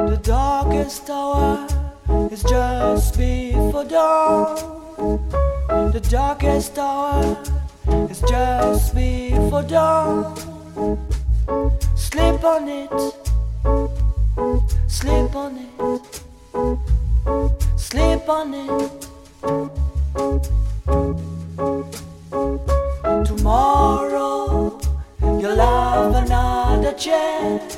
The darkest hour is just before dawn. The darkest hour is just before dawn. Sleep on it, sleep on it, sleep on it. Tomorrow you'll have another chance.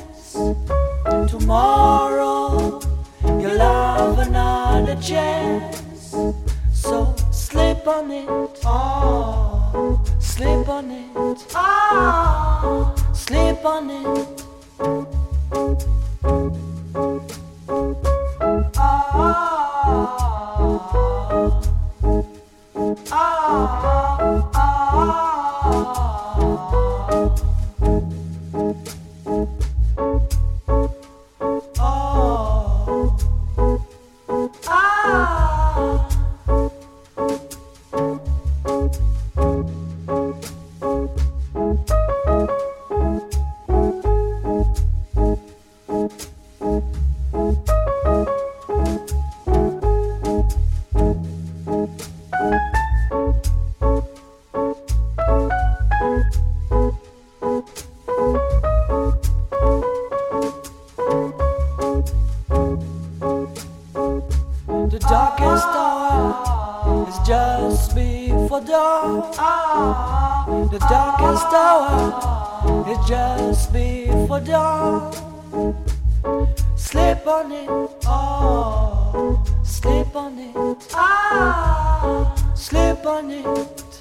Tomorrow you'll have another chance. So sleep on it, oh, sleep on it, oh, sleep on it. The darkest hour is just before dawn. The darkest hour is just before dawn. Sleep on it, oh, sleep on it, sleep on it.